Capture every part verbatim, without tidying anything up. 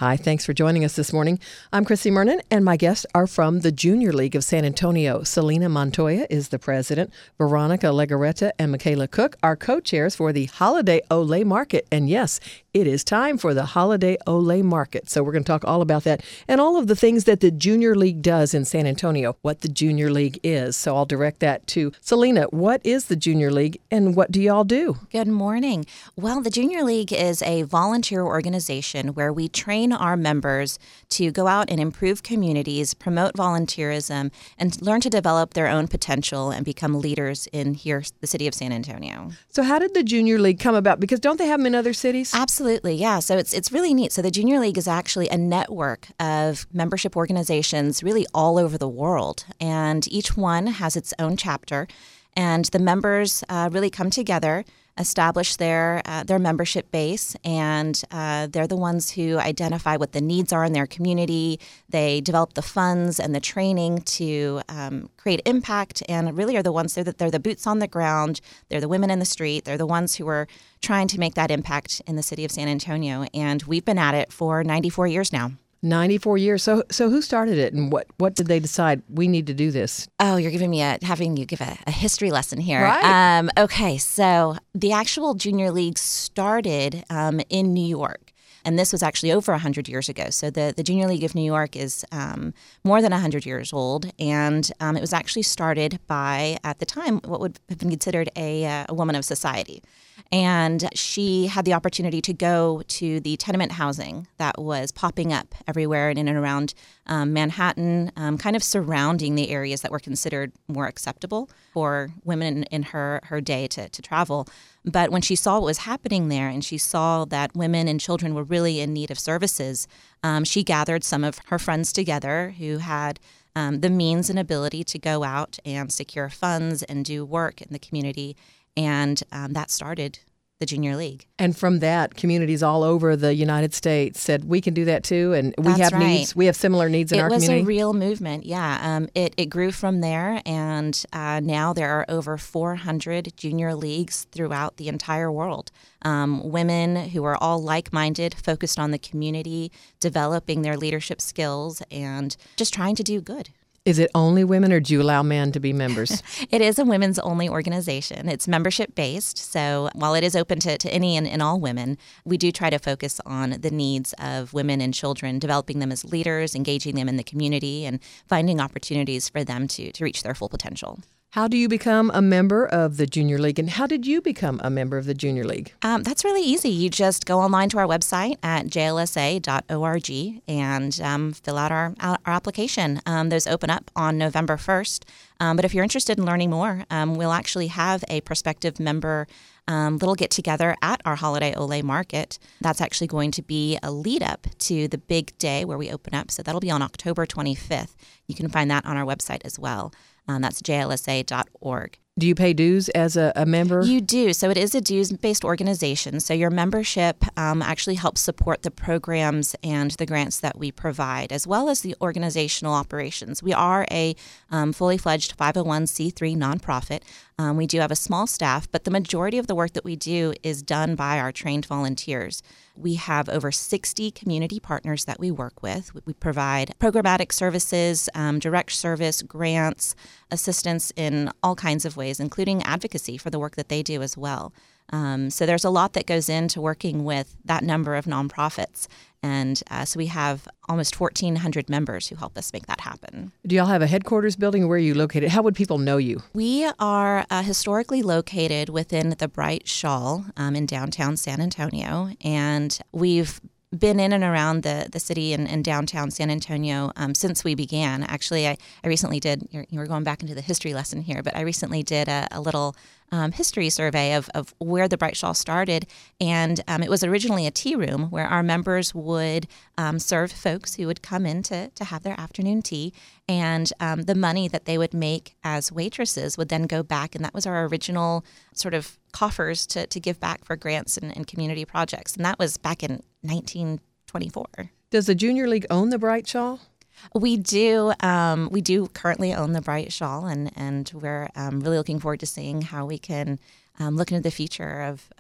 Hi, thanks for joining us this morning. I'm Chrissy Mernon, and my guests are from the Junior League of San Antonio. Selena Montoya is the president. Veronica Legarreta and Michaela Cook are co-chairs for the Holiday Olé Market. And yes, it is time for the Holiday Olé Market. So we're going to talk all about that and all of the things that the Junior League does in San Antonio, what the Junior League is. So I'll direct that to Selena. What is the Junior League and what do y'all do? Good morning. Well, the Junior League is a volunteer organization where we train our members to go out and improve communities, promote volunteerism, and learn to develop their own potential and become leaders in here, the city of San Antonio. So how did the Junior League come about? Because don't they have them in other cities? Absolutely, yeah. So it's it's really neat. So the Junior League is actually a network of membership organizations really all over the world, and each one has its own chapter, and the members uh, really come together, establish their uh, their membership base, and uh, they're the ones who identify what the needs are in their community. They develop the funds and the training to um, create impact, and really are the ones that they're, they're the boots on the ground. They're the women in the street. They're the ones who are trying to make that impact in the city of San Antonio, and we've been at it for ninety-four years now. ninety-four years. So so who started it and what, what did they decide we need to do this? Oh, you're giving me a, having you give a, a history lesson here. Right. Um, okay, so the actual Junior League started um, in New York. And this was actually over one hundred years ago. So the, the Junior League of New York is um, more than one hundred years old. And um, it was actually started by, at the time, what would have been considered a, uh, a woman of society. And she had the opportunity to go to the tenement housing that was popping up everywhere in and around um, Manhattan, um, kind of surrounding the areas that were considered more acceptable for women in her, her day to, to travel. But when she saw what was happening there and she saw that women and children were really in need of services, um, she gathered some of her friends together who had um, the means and ability to go out and secure funds and do work in the community. And um, that started the Junior League. And from that, communities all over the United States said, we can do that too, and we That's have right. needs. We have similar needs in it our was community. a real movement, yeah. Um, it, it grew from there, and uh, now there are over four hundred Junior Leagues throughout the entire world. Um, women who are all like-minded, focused on the community, developing their leadership skills, and just trying to do good. Is it only women, or do you allow men to be members? It is a women's only organization. It's membership based. So while it is open to, to any and, and all women, we do try to focus on the needs of women and children, developing them as leaders, engaging them in the community, and finding opportunities for them to, to reach their full potential. How do you become a member of the Junior League, and how did you become a member of the Junior League? Um, that's really easy. You just go online to our website at j l s a dot org and um, fill out our, our application. Um, those open up on November first. Um, but if you're interested in learning more, um, we'll actually have a prospective member um, little get-together at our Holiday Olé Market. That's actually going to be a lead-up to the big day where we open up. So that'll be on October twenty-fifth. You can find that on our website as well. Um, that's j l s a dot org. Do you pay dues as a, a member? You do. So it is a dues-based organization. So your membership um, actually helps support the programs and the grants that we provide, as well as the organizational operations. We are a um, fully fledged five oh one c three nonprofit. Um, we do have a small staff, but the majority of the work that we do is done by our trained volunteers. We have over sixty community partners that we work with. We provide programmatic services, um, direct service, grants, assistance in all kinds of ways, including advocacy for the work that they do as well. Um, so there's a lot that goes into working with that number of nonprofits. And uh, so we have almost fourteen hundred members who help us make that happen. Do y'all have a headquarters building? Where are you located? How would people know you? We are uh, historically located within the Bright Shawl um, in downtown San Antonio. And we've been in and around the, the city and, and downtown San Antonio um, since we began. Actually, I, I recently did, you're, you were going back into the history lesson here, but I recently did a, a little um, history survey of, of where the Bright Shawl started. And um, it was originally a tea room where our members would um, serve folks who would come in to, to have their afternoon tea. And um, the money that they would make as waitresses would then go back. And that was our original sort of coffers to, to give back for grants and, and community projects. And that was back in nineteen twenty-four. Does the Junior League own the Bright Shawl? We do. Um, we do currently own the Bright Shawl, and, and we're um, really looking forward to seeing how we can um, look into the future of, of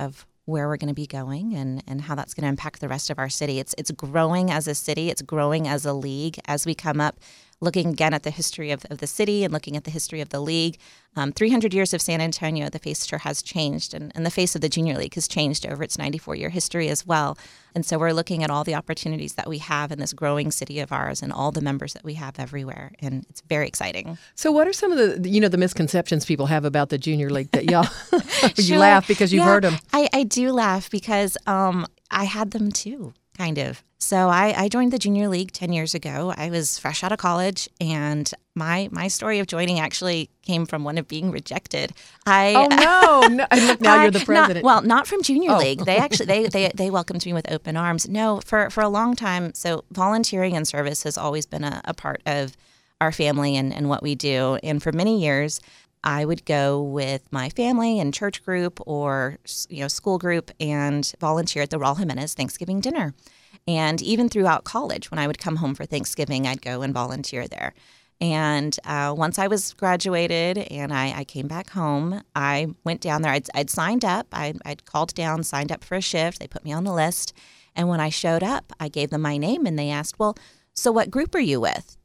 where we're going to be going and, and how that's going to impact the rest of our city. It's it's growing as a city. It's growing as a league as we come up, looking again at the history of, of the city and looking at the history of the league. Um, three hundred years of San Antonio, the face sure has changed, and, and the face of the Junior League has changed over its ninety-four-year history as well. And so we're looking at all the opportunities that we have in this growing city of ours and all the members that we have everywhere, and it's very exciting. So what are some of the, you know, the misconceptions people have about the Junior League that y'all, you Sure. laugh because you've Yeah, heard them? I, I do laugh because um, I had them too, kind of. So I, I joined the Junior League ten years ago. I was fresh out of college, and my my story of joining actually came from one of being rejected. I Oh, no. no. And look, now I- you're the not- president. well, not from Junior Oh. League. They actually they, they they welcomed me with open arms. No, for for a long time. So volunteering and service has always been a, a part of our family and, and what we do. And for many years, I would go with my family and church group or you know school group and volunteer at the Raul Jimenez Thanksgiving dinner. And even throughout college, when I would come home for Thanksgiving, I'd go and volunteer there. And uh, once I was graduated and I, I came back home, I went down there. I'd, I'd signed up. I, I'd called down, signed up for a shift. They put me on the list. And when I showed up, I gave them my name and they asked, well, so what group are you with?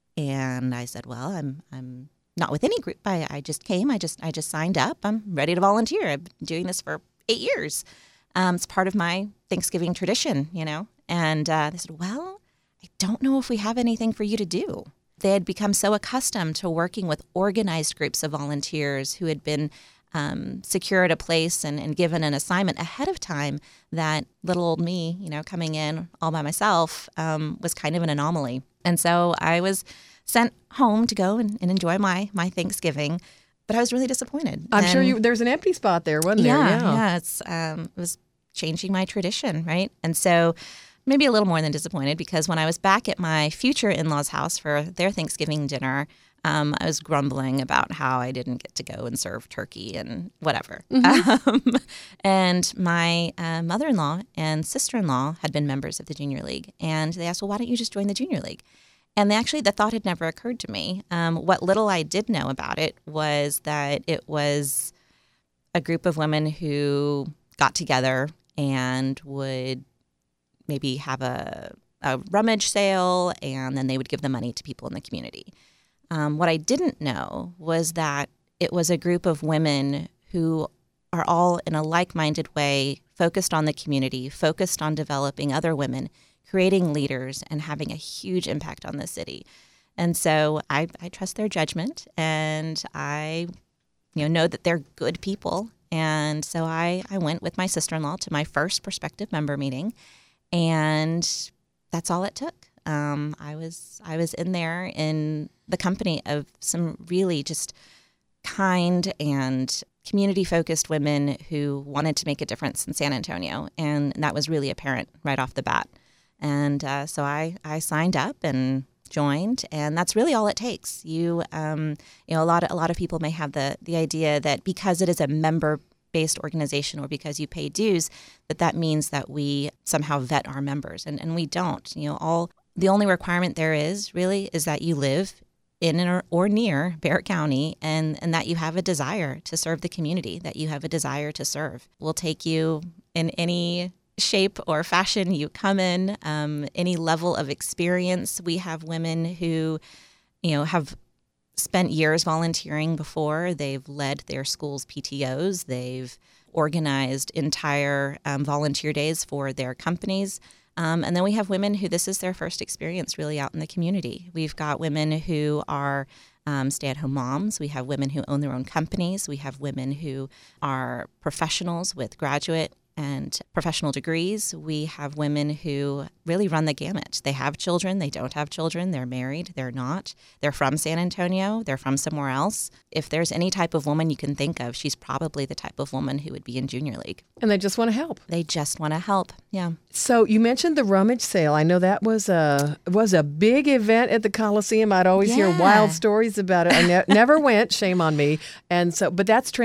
And I said, well, I'm I'm not with any group. I, I just came. I just I just signed up. I'm ready to volunteer. I've been doing this for eight years. Um, it's part of my Thanksgiving tradition, you know. And uh, they said, well, I don't know if we have anything for you to do. They had become so accustomed to working with organized groups of volunteers who had been um, secured a place and, and given an assignment ahead of time that little old me, you know, coming in all by myself um, was kind of an anomaly. And so I was sent home to go and, and enjoy my my Thanksgiving, but I was really disappointed. I'm sure And- you. There's an empty spot there, wasn't there? yeah, yeah. It's um, it was changing my tradition, right? And so maybe a little more than disappointed because when I was back at my future in-laws' house for their Thanksgiving dinner, um, I was grumbling about how I didn't get to go and serve turkey and whatever. Mm-hmm. Um, and my uh, mother-in-law and sister-in-law had been members of the Junior League, and they asked, "Well, why don't you just join the Junior League?" And they actually, the thought had never occurred to me. Um, what little I did know about it was that it was a group of women who got together and would maybe have a, a rummage sale, and then they would give the money to people in the community. Um, what I didn't know was that it was a group of women who are all in a like-minded way focused on the community, focused on developing other women, creating leaders, and having a huge impact on the city. And so I, I trust their judgment, and I you know, know that they're good people. And so I, I went with my sister-in-law to my first prospective member meeting, and that's all it took. Um, I was I was in there in the company of some really just kind and community-focused women who wanted to make a difference in San Antonio, and that was really apparent right off the bat. And uh, so I, I signed up and joined, and that's really all it takes. You um, you know a lot of a lot of people may have the the idea that because it is a member-based organization or because you pay dues, that that means that we somehow vet our members, and and we don't. You know, all the only requirement there is really is that you live in or, or near Barrett County, and and that you have a desire to serve the community, that you have a desire to serve. We'll take you in any shape or fashion you come in, um, any level of experience. We have women who, you know, have spent years volunteering before. They've led their school's P T Os. They've organized entire um, volunteer days for their companies. Um, and then we have women who this is their first experience really out in the community. We've got women who are um, stay-at-home moms. We have women who own their own companies. We have women who are professionals with graduate and professional degrees. We have women who really run the gamut. They have children, they don't have children, they're married, they're not. They're from San Antonio, they're from somewhere else. If there's any type of woman you can think of, she's probably the type of woman who would be in Junior League. And they just want to help. They just want to help, yeah. So you mentioned the rummage sale. I know that was a was a big event at the Coliseum. I'd always hear Yeah. wild stories about it. I ne- never went. Shame on me. And so, but that's trans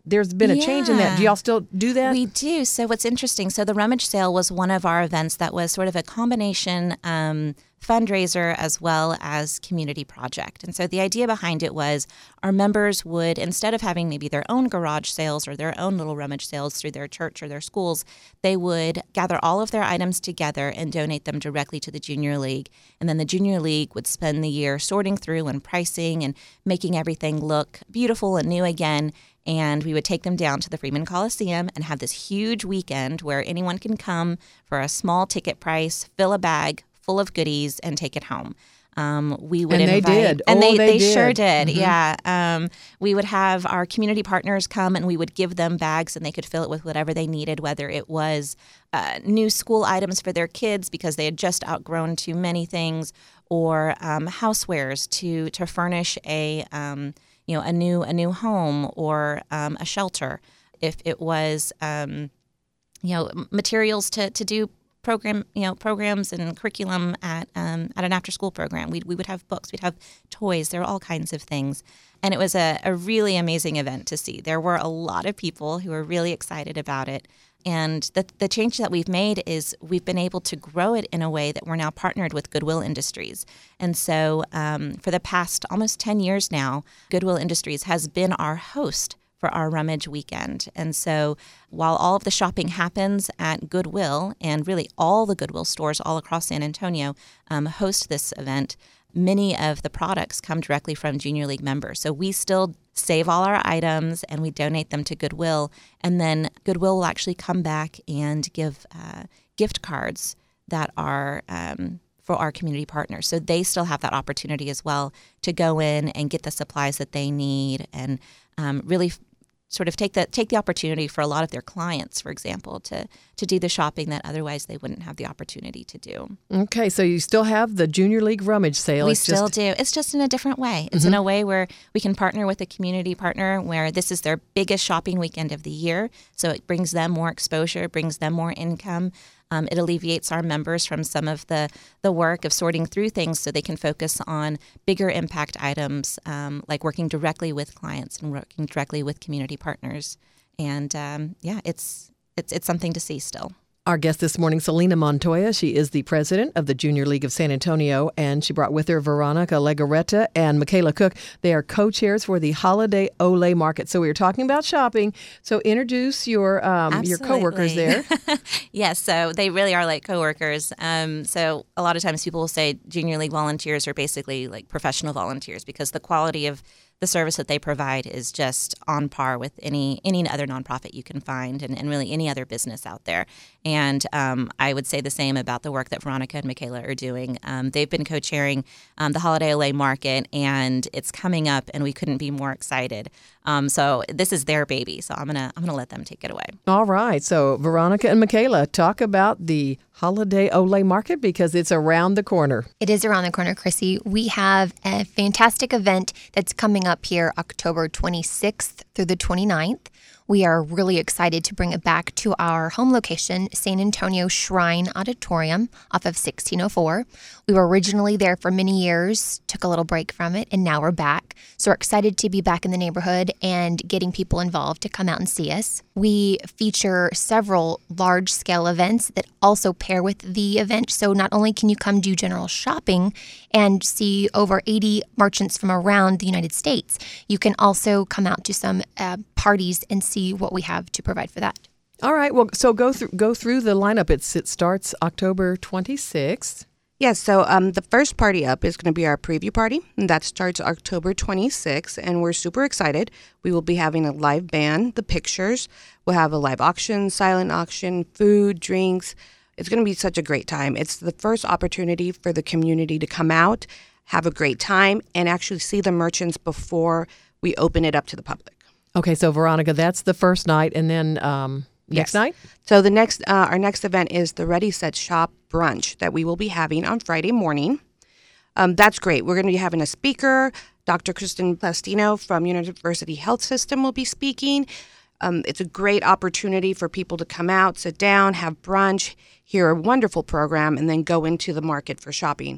there's been a yeah. change in that. Do y'all still do that? We do. So what's interesting, so the rummage sale was one of our events that was sort of a combination um, fundraiser as well as community project. And so the idea behind it was our members would, instead of having maybe their own garage sales or their own little rummage sales through their church or their schools, they would gather all of their items together and donate them directly to the Junior League. And then the Junior League would spend the year sorting through and pricing and making everything look beautiful and new again. And we would take them down to the Freeman Coliseum and have this huge weekend where anyone can come for a small ticket price, fill a bag full of goodies, and take it home. Um, we would and invite, they did. and oh, they, they, they did. sure did. Mm-hmm. Yeah. Um, we would have our community partners come, and we would give them bags, and they could fill it with whatever they needed, whether it was uh, new school items for their kids because they had just outgrown too many things, or um, housewares to to furnish a um, you know a new a new home or um, a shelter. If it was um, you know materials to to do program, you know, programs and curriculum at um, at an after-school program. We we would have books, we'd have toys. There were all kinds of things, and it was a, a really amazing event to see. There were a lot of people who were really excited about it, and the the change that we've made is we've been able to grow it in a way that we're now partnered with Goodwill Industries, and so um, for the past almost ten years now, Goodwill Industries has been our host for our rummage weekend. And so while all of the shopping happens at Goodwill, and really all the Goodwill stores all across San Antonio um, host this event, many of the products come directly from Junior League members. So we still save all our items and we donate them to Goodwill. And then Goodwill will actually come back and give uh, gift cards that are um, for our community partners. So they still have that opportunity as well to go in and get the supplies that they need and um, really sort of take the take the opportunity for a lot of their clients, for example, to to do the shopping that otherwise they wouldn't have the opportunity to do. Okay, so you still have the Junior League rummage sale. We it's still just... do. It's just in a different way. It's mm-hmm. in a way where we can partner with a community partner where this is their biggest shopping weekend of the year. So it brings them more exposure, brings them more income. Um, it alleviates our members from some of the, the work of sorting through things so they can focus on bigger impact items um, like working directly with clients and working directly with community partners. And um, yeah, it's, it's it's something to see still. Our guest this morning, Selena Montoya. She is the president of the Junior League of San Antonio, and she brought with her Veronica Legarreta and Michaela Cook. They are co-chairs for the Holiday Ole Market. So we were talking about shopping. So introduce your um, your coworkers there. Yes, so they really are like coworkers. Um, so a lot of times people will say Junior League volunteers are basically like professional volunteers because the quality of the service that they provide is just on par with any any other nonprofit you can find and, and really any other business out there. And um, I would say the same about the work that Veronica and Michaela are doing. Um, they've been co-chairing um, the Holiday Ole Market, and it's coming up, and we couldn't be more excited. Um, so this is their baby, so I'm gonna I'm gonna let them take it away. All right. So Veronica and Michaela, talk about the Holiday Ole Market because it's around the corner. It is around the corner, Chrissy. We have a fantastic event that's coming up here October twenty-sixth through the twenty-ninth. We are really excited to bring it back to our home location, San Antonio Shrine Auditorium off of sixteen oh four. We were originally there for many years, took a little break from it, and now we're back. So we're excited to be back in the neighborhood and getting people involved to come out and see us. We feature several large-scale events that also pair with the event. So not only can you come do general shopping and see over eighty merchants from around the United States, you can also come out to some uh, parties and see what we have to provide for that. All right. Well, so go through go through the lineup. It's it starts October twenty-sixth. Yes, so um, the first party up is going to be our preview party, and that starts October twenty-sixth, and we're super excited. We will be having a live band, The Pictures. We'll have a live auction, silent auction, food, drinks. It's going to be such a great time. It's the first opportunity for the community to come out, have a great time, and actually see the merchants before we open it up to the public. Okay, so Veronica, that's the first night, and then um, next yes. night? So the next, uh, our next event is the Ready Set Shop brunch that we will be having on Friday morning. Um, that's great. We're going to be having a speaker. Doctor Kristen Plastino from University Health System will be speaking. Um, it's a great opportunity for people to come out, sit down, have brunch, hear a wonderful program, and then go into the market for shopping.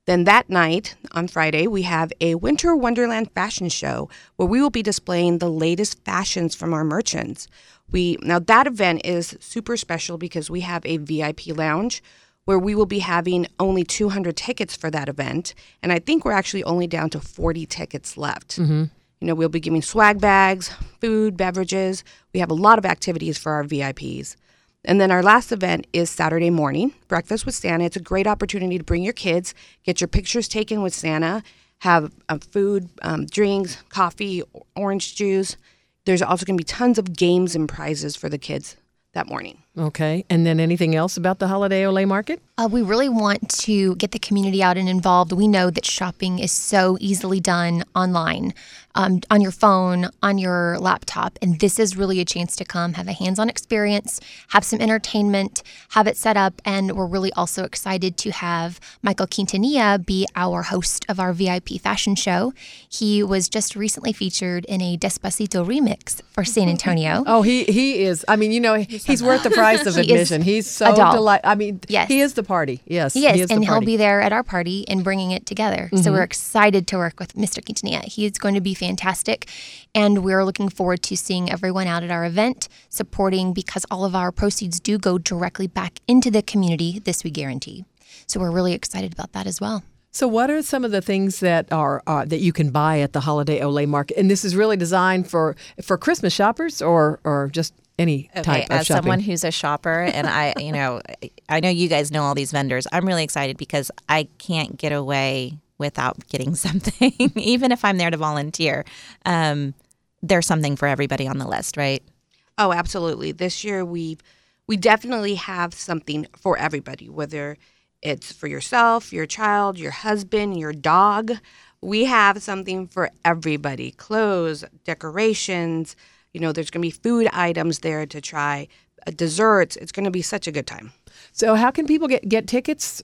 Then that night, on Friday, we have a Winter Wonderland fashion show where we will be displaying the latest fashions from our merchants. We now that event is super special because we have a V I P lounge where we will be having only two hundred tickets for that event. And I think we're actually only down to forty tickets left. Mm-hmm. You know, we'll be giving swag bags, food, beverages. We have a lot of activities for our V I Ps. And then our last event is Saturday morning, Breakfast with Santa. It's a great opportunity to bring your kids, get your pictures taken with Santa, have uh, food, um, drinks, coffee, orange juice. There's also going to be tons of games and prizes for the kids that morning. Okay. And then anything else about the Holiday Ole Market? Uh, we really want to get the community out and involved. We know that shopping is so easily done online, um, on your phone, on your laptop. And this is really a chance to come have a hands-on experience, have some entertainment, have it set up. And we're really also excited to have Michael Quintanilla be our host of our V I P fashion show. He was just recently featured in a Despacito remix for San Antonio. Oh, he he is. I mean, you know, he's worth the price of He is admission. He's so a doll. delighted. I mean, Yes. he is the party. Yes, He is, he is and the he'll party. be there at our party and bringing it together. So we're excited to work with Mister Quintanilla. He is going to be fantastic, and we're looking forward to seeing everyone out at our event, supporting, because all of our proceeds do go directly back into the community, this we guarantee. So we're really excited about that as well. So, what are some of the things that are uh, that you can buy at the Holiday Ole Market? And this is really designed for for Christmas shoppers, or or just any Okay, type of as shopping. someone who's a shopper, and I, you know, I know you guys know all these vendors. I'm really excited because I can't get away without getting something, even if I'm there to volunteer. Um, there's something for everybody on the list, right? Oh, absolutely. This year we we definitely have something for everybody, whether it's for yourself, your child, your husband, your dog. We have something for everybody. Clothes, decorations, you know, there's going to be food items there to try, uh, desserts. It's going to be such a good time. So, how can people get get tickets?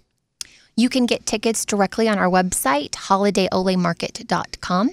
You can get tickets directly on our website, holiday ole market dot com.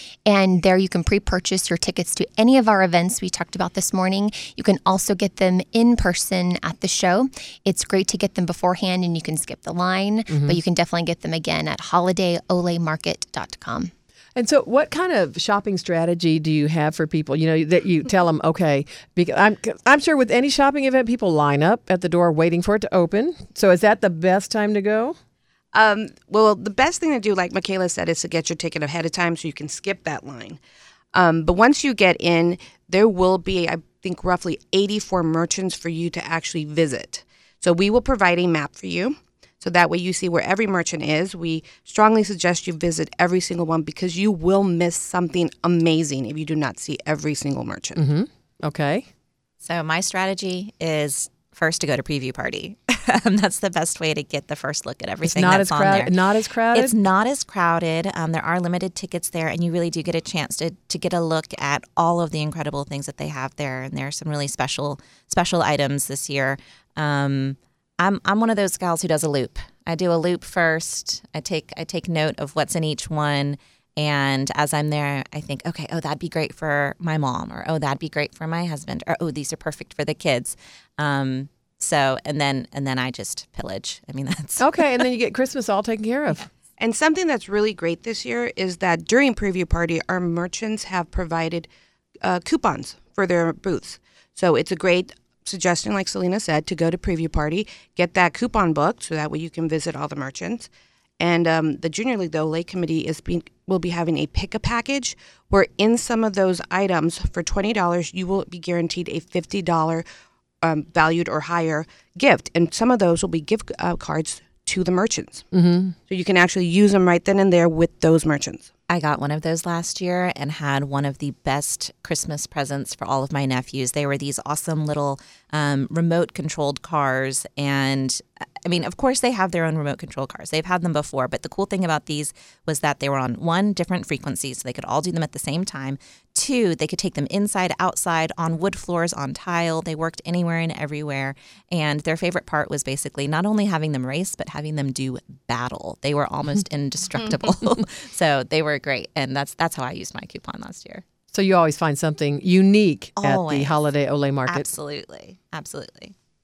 And there you can pre-purchase your tickets to any of our events we talked about this morning. You can also get them in person at the show. It's great to get them beforehand and you can skip the line, Mm-hmm. but you can definitely get them again at holiday ole market dot com. And so, what kind of shopping strategy do you have for people? You know, that you tell them, okay, because I'm I'm sure with any shopping event, people line up at the door waiting for it to open. So, is that the best time to go? Um, well, the best thing to do, like Michaela said, is to get your ticket ahead of time so you can skip that line. Um, but once you get in, there will be, I think, roughly eighty-four merchants for you to actually visit. So we will provide a map for you. So that way you see where every merchant is. We strongly suggest you visit every single one because you will miss something amazing if you do not see every single merchant. Mm-hmm. Okay. So my strategy is first to go to preview party. um, that's the best way to get the first look at It's everything not that's as on crowded. there. Not as crowded. It's not as crowded. Um, there are limited tickets there, and you really do get a chance to to get a look at all of the incredible things that they have there. And there are some really special special items this year. Um, I'm I'm one of those gals who does a loop. I do a loop first. I take I take note of what's in each one. And as I'm there, I think, okay, oh, that'd be great for my mom, or oh, that'd be great for my husband, or oh, these are perfect for the kids. Um, so and then and then I just pillage. I mean, that's Okay, and then you get Christmas all taken care of. And something that's really great this year is that during preview party, our merchants have provided uh, coupons for their booths. So it's a great suggestion, like Selena said, to go to preview party, get that coupon booked so that way you can visit all the merchants. And um, the Junior League, the Ole Committee, is being, will be having a pick-a-package where in some of those items for twenty dollars, you will be guaranteed a fifty dollars um, valued or higher gift. And some of those will be gift uh, cards to the merchants. Mm-hmm. So you can actually use them right then and there with those merchants. I got one of those last year and had one of the best Christmas presents for all of my nephews. They were these awesome little um, remote-controlled cars. And, I mean, of course, they have their own remote-control cars. They've had them before. But the cool thing about these was that they were on, one, different frequencies, so they could all do them at the same time. Two, they could take them inside, outside, on wood floors, on tile. They worked anywhere and everywhere. And their favorite part was basically not only having them race, but having them do battle. They were almost indestructible. So they were great. And that's that's how I used my coupon last year. So you always find something unique at the Always. Holiday Ole Market. Absolutely. Absolutely.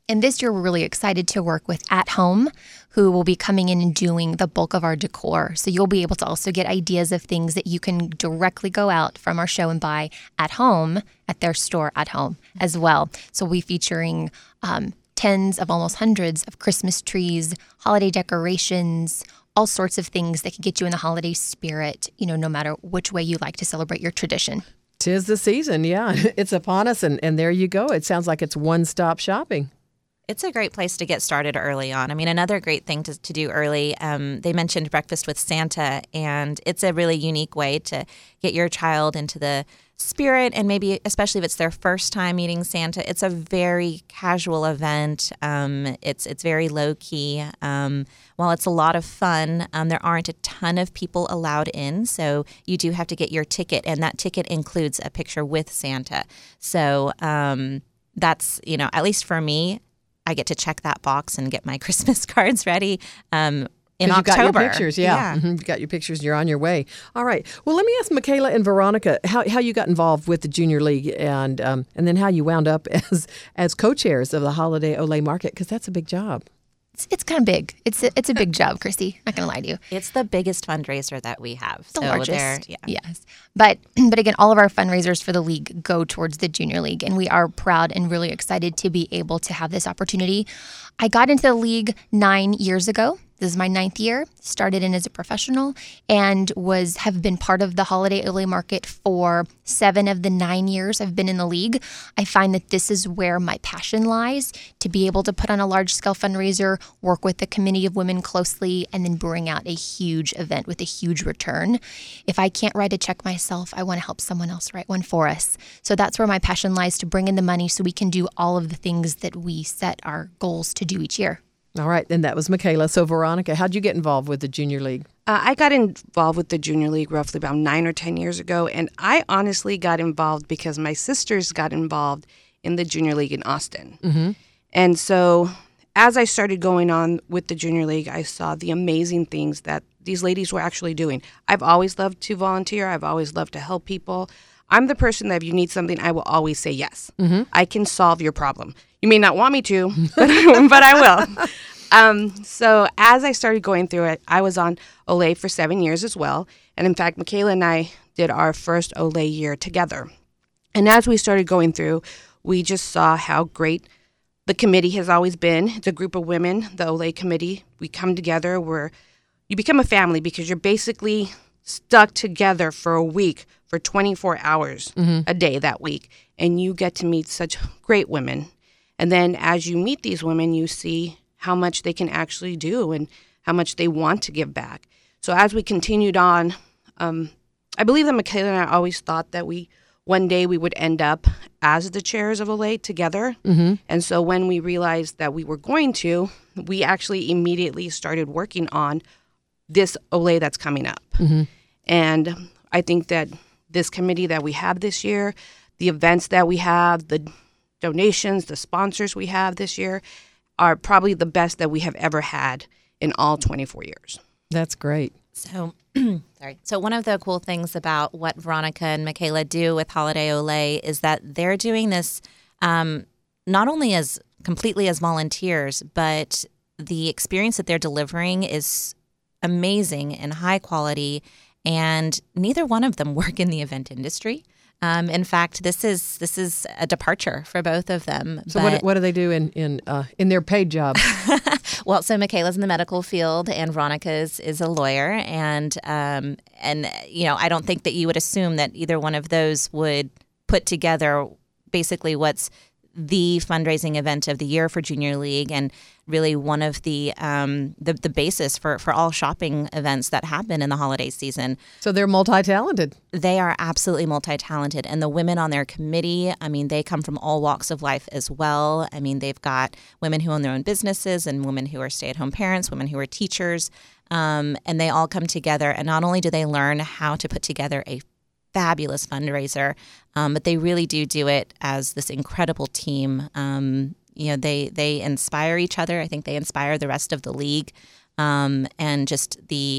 And this year, we're really excited to work with At Home, who will be coming in and doing the bulk of our decor. So you'll be able to also get ideas of things that you can directly go out from our show and buy at home at their store at home as well. So we'll be featuring um, tens of almost hundreds of Christmas trees, holiday decorations, all sorts of things that can get you in the holiday spirit, you know, no matter which way you like to celebrate your tradition. 'Tis the season, yeah. It's upon us, and, and there you go. It sounds like it's one-stop shopping. It's a great place to get started early on. I mean, another great thing to, to do early, um, they mentioned Breakfast with Santa, and it's a really unique way to get your child into the spirit, and maybe especially if it's their first time meeting Santa. It's a very casual event. Um, it's it's very low-key. Um, while it's a lot of fun, um, there aren't a ton of people allowed in, so you do have to get your ticket, and that ticket includes a picture with Santa. So um, that's, you know, at least for me, I get to check that box and get my Christmas cards ready um, in you October. got your pictures, yeah. yeah. Mm-hmm. You got your pictures, you're on your way. All right. Well, let me ask Michaela and Veronica how, how you got involved with the Junior League, and um, and then how you wound up as as co-chairs of the Holiday Olay Market, because that's a big job. It's, it's kind of big. It's a, it's a big job, Christy. Not going to lie to you. It's the biggest fundraiser that we have. The so largest. Yeah. Yes. But but again, all of our fundraisers for the league go towards the Junior League, and we are proud and really excited to be able to have this opportunity. I got into the league nine years ago. This is my ninth year. Started in as a professional and was have been part of the Holiday Olay Market for seven of the nine years I've been in the league. I find that this is where my passion lies, to be able to put on a large-scale fundraiser, work with the community of women closely, and then bring out a huge event with a huge return. If I can't write a check myself, I want to help someone else write one for us. So that's where my passion lies, to bring in the money so we can do all of the things that we set our goals to do each year. All right, and that was Michaela. So, Veronica, how'd you get involved with the Junior League? Uh, I got involved with the Junior League roughly about nine or ten years ago, and I honestly got involved because my sisters got involved in the Junior League in Austin. Mm-hmm. And so as I started going on with the Junior League, I saw the amazing things that these ladies were actually doing. I've always loved to volunteer. I've always loved to help people. I'm the person that if you need something, I will always say yes. Mm-hmm. I can solve your problem. You may not want me to, but, but I will. Um, so as I started going through it, I was on Olay for seven years as well. And in fact, Michaela and I did our first Olay year together. And as we started going through, we just saw how great the committee has always been. It's a group of women, the Olay committee. We come together. We're, you become a family because you're basically stuck together for a week for twenty-four hours mm-hmm. a day that week. And you get to meet such great women. And then as you meet these women, you see how much they can actually do and how much they want to give back. So as we continued on, um, I believe that Michaela and I always thought that we one day we would end up as the chairs of Olay together. Mm-hmm. And so when we realized that we were going to, we actually immediately started working on this Olay that's coming up. Mm-hmm. And I think that this committee that we have this year, the events that we have, the donations, the sponsors we have this year, are probably the best that we have ever had in all twenty-four years. That's great. So, sorry. So one of the cool things about what Veronica and Michaela do with Holiday Olay is that they're doing this um, not only as completely as volunteers, but the experience that they're delivering is amazing and high quality. And neither one of them work in the event industry. Um, in fact, this is this is a departure for both of them. So what, what do they do in in uh, in their paid job? Well, so Michaela's in the medical field, and Veronica is, is a lawyer, and um, and you know I don't think that you would assume that either one of those would put together basically what's the fundraising event of the year for Junior League, and really one of the um, the, the basis for, for all shopping events that happen in the holiday season. So they're multi-talented. They are absolutely multi-talented. And the women on their committee, I mean, they come from all walks of life as well. I mean, they've got women who own their own businesses and women who are stay-at-home parents, women who are teachers, um, and they all come together. And not only do they learn how to put together a fabulous fundraiser, um, but they really do do it as this incredible team. Um, you know, they they inspire each other. I think they inspire the rest of the league, um, and just the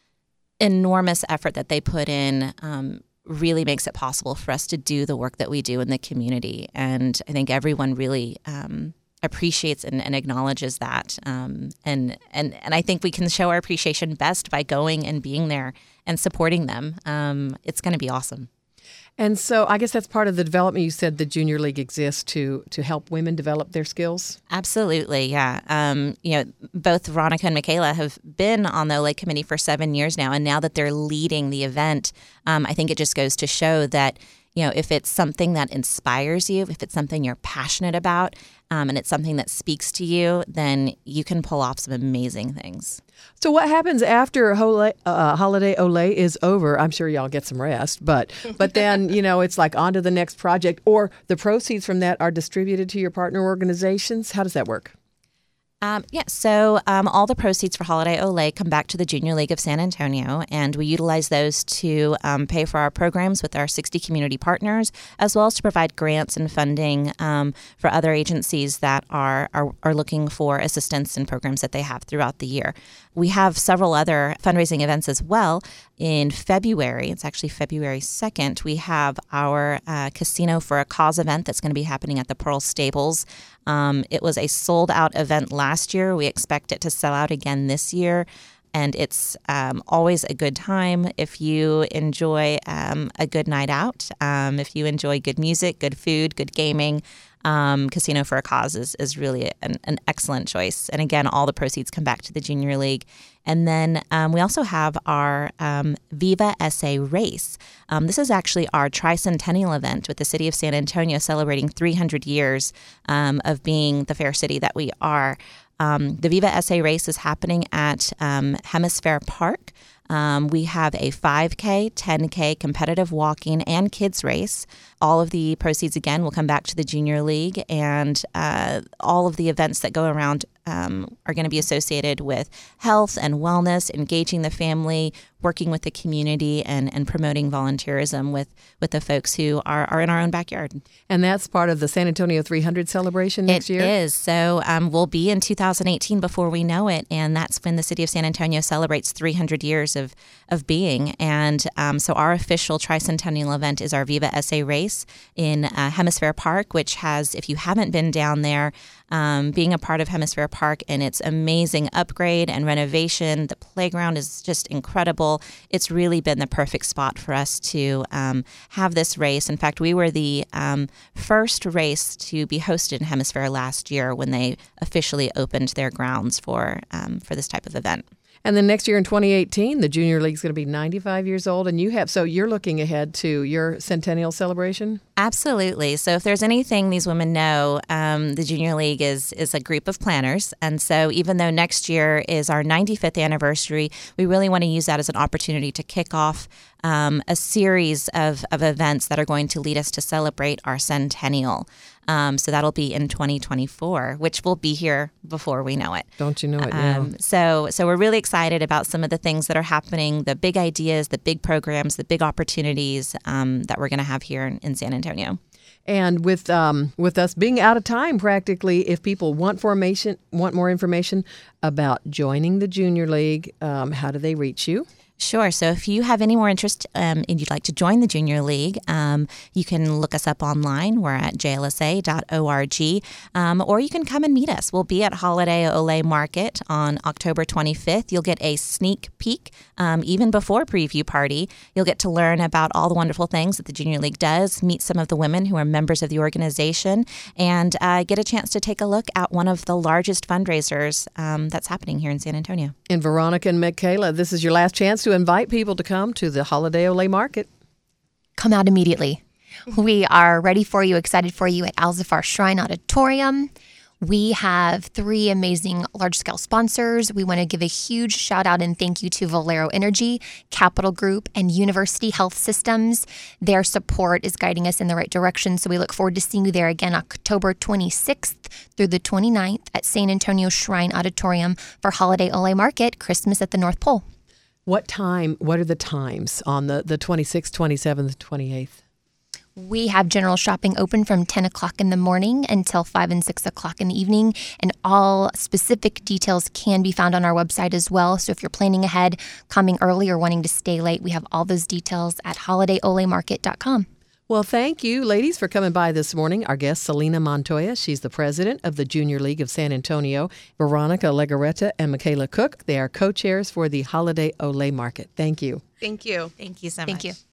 enormous effort that they put in um, really makes it possible for us to do the work that we do in the community. And I think everyone really um, appreciates and, and acknowledges that. Um, and, and, and I think we can show our appreciation best by going and being there and supporting them. Um, it's going to be awesome. And so I guess that's part of the development. You said the Junior League exists to to help women develop their skills? Absolutely, yeah. Um, you know, both Veronica and Michaela have been on the Olay Committee for seven years now, and now that they're leading the event, um, I think it just goes to show that, you know, if it's something that inspires you, if it's something you're passionate about, um, and it's something that speaks to you, then you can pull off some amazing things. So what happens after Holiday, uh, Holiday Olay is over? I'm sure y'all get some rest, but but then, you know, it's like on to the next project, or the proceeds from that are distributed to your partner organizations. How does that work? Um, yeah, so um, all the proceeds for Holiday Olay come back to the Junior League of San Antonio, and we utilize those to um, pay for our programs with our sixty community partners, as well as to provide grants and funding um, for other agencies that are, are are looking for assistance in programs that they have throughout the year. We have several other fundraising events as well. In February, it's actually February second, we have our uh, Casino for a Cause event that's going to be happening at the Pearl Stables. Um, it was a sold-out event last year. We expect it to sell out again this year. And it's um, always a good time if you enjoy um, a good night out, um, if you enjoy good music, good food, good gaming. Um, Casino for a Cause is, is really an, an excellent choice. And again, all the proceeds come back to the Junior League. And then um, we also have our um, Viva S A Race. Um, this is actually our tricentennial event with the city of San Antonio celebrating three hundred years um, of being the fair city that we are. Um, the Viva S A Race is happening at um, Hemisphere Park. Um, we have a five K, ten K competitive walking and kids race. All of the proceeds, again, will come back to the Junior League, and uh, all of the events that go around um, are going to be associated with health and wellness, engaging the family, working with the community, and, and promoting volunteerism with, with the folks who are, are in our own backyard. And that's part of the San Antonio three hundred celebration next it year? It is. So um, we'll be in two thousand eighteen before we know it, and that's when the city of San Antonio celebrates three hundred years of, of being. And um, so our official tricentennial event is our Viva S A Race in uh, Hemisphere Park, which has, if you haven't been down there, um, being a part of Hemisphere Park and its amazing upgrade and renovation, the playground is just incredible. It's really been the perfect spot for us to um, have this race. In fact, we were the um, first race to be hosted in Hemisphere last year when they officially opened their grounds for um, for this type of event. And then next year in twenty eighteen, the Junior League is going to be ninety-five years old, and you have, so you're looking ahead to your centennial celebration? Absolutely. So if there's anything these women know, um, the Junior League is is a group of planners. And so even though next year is our ninety-fifth anniversary, we really want to use that as an opportunity to kick off um, a series of, of events that are going to lead us to celebrate our centennial. Um, so that'll be in twenty twenty-four, which will be here before we know it. Don't you know it? Yeah. Um, so, so we're really excited about some of the things that are happening, the big ideas, the big programs, the big opportunities um, that we're going to have here in, in San Antonio. And with um, with us being out of time, practically, if people want formation, want more information about joining the Junior League, um, how do they reach you? Sure. So if you have any more interest um, and you'd like to join the Junior League, um, you can look us up online. We're at j l s a dot org, um, or you can come and meet us. We'll be at Holiday Olay Market on October twenty-fifth. You'll get a sneak peek, um, even before preview party. You'll get to learn about all the wonderful things that the Junior League does, meet some of the women who are members of the organization, and uh, get a chance to take a look at one of the largest fundraisers um, that's happening here in San Antonio. And Veronica and Michaela, this is your last chance to invite people to come to the Holiday Olay Market. Come out immediately. We are ready for you, excited for you at Al-Zafar Shrine Auditorium. We have three amazing large-scale sponsors. We want to give a huge shout out and thank you to Valero Energy, Capital Group, and University Health Systems. Their support is guiding us in the right direction, so we look forward to seeing you there again October twenty-sixth through the twenty-ninth at San Antonio Shrine Auditorium for Holiday Olay Market, Christmas at the North Pole. What time, what are the times on the, the twenty-sixth, twenty-seventh, twenty-eighth? We have general shopping open from ten o'clock in the morning until five and six o'clock in the evening, and all specific details can be found on our website as well. So if you're planning ahead, coming early, or wanting to stay late, we have all those details at holiday olay market dot com. Well, thank you, ladies, for coming by this morning. Our guest, Selena Montoya. She's the president of the Junior League of San Antonio. Veronica Legarreta and Michaela Cook. They are co-chairs for the Holiday Olé Market. Thank you. Thank you. Thank you so Thank much. you.